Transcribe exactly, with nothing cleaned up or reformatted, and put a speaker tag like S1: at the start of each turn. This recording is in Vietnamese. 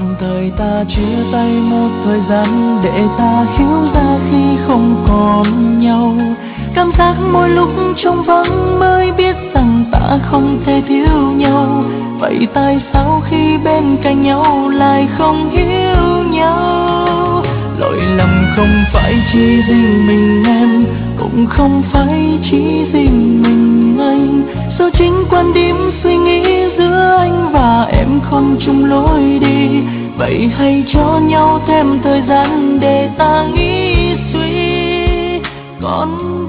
S1: tạm thời ta chia tay một thời gian để ta hiểu ra khi không còn nhau. Cảm giác mỗi lúc trống vắng mới biết rằng ta không thể thiếu nhau. Vậy tại sao khi bên cạnh nhau lại không hiểu nhau? Lỗi lầm không phải chỉ riêng mình em, cũng không phải chỉ riêng mình anh. Do chính quan điểm suy nghĩ giữa anh và em không chung lối đi. Vậy hãy cho nhau thêm thời gian để ta nghĩ suy. Còn